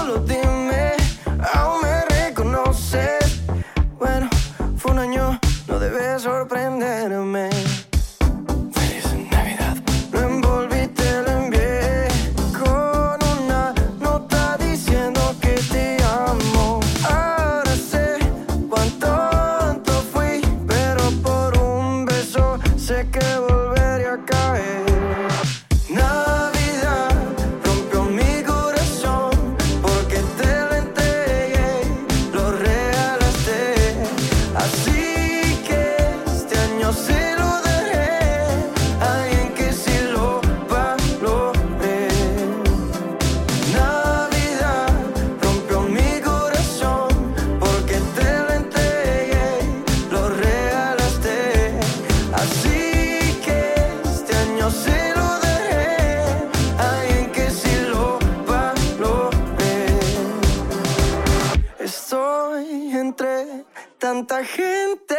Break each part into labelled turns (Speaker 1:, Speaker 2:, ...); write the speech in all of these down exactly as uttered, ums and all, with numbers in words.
Speaker 1: solo dime, aún me reconoces. Bueno, fue un año, no debes sorprenderme. Feliz Navidad. Lo envolví, te lo envié con una nota diciendo que te amo. Ahora sé cuánto tonto fui, pero por un beso sé que volvería a caer. Navidad rompió mi corazón porque te lo entregué, lo regalaste. Así que este año se lo dejé a alguien que sí lo valore. Navidad rompió mi corazón porque te lo entregué, lo regalaste. Así que este año se lo dejé a alguien que sí lo valore. Estoy entre tanta gente,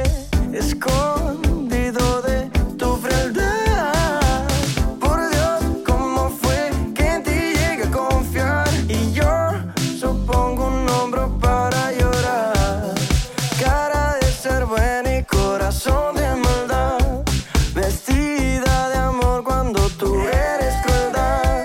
Speaker 1: escondido de tu frialdad. Por Dios, ¿cómo fue que en ti llegué a confiar? Y yo supongo un hombro para llorar. Cara de ser buena y corazón de maldad, vestida de amor cuando tú eres crueldad.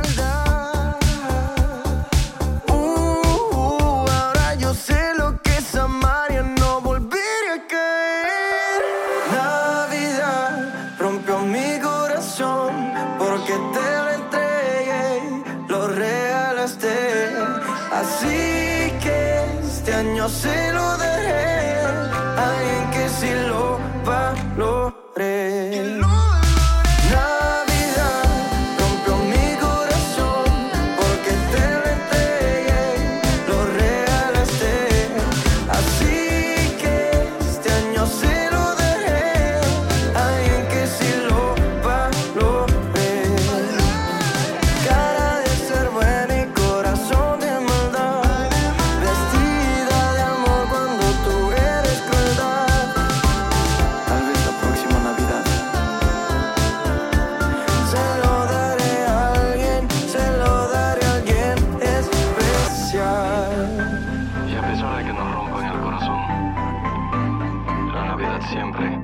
Speaker 1: Uh, ahora yo sé lo que es amar y a no volver a caer. Navidad rompió mi corazón porque te lo entregué, lo regalaste. Así que este año se lo dejé a alguien que sí lo valore. Navidad rompió mi corazón porque te lo entregué, lo regalaste. Así que este año se lo dejé a alguien que sí lo valore. Cara de ser buena y corazón de maldad, vestida de amor cuando tú eres crueldad. Tal vez la próxima Navidad se lo daré a alguien, se lo daré a alguien especial.
Speaker 2: Y a pesar de que nos rompan el corazón, la Navidad siempre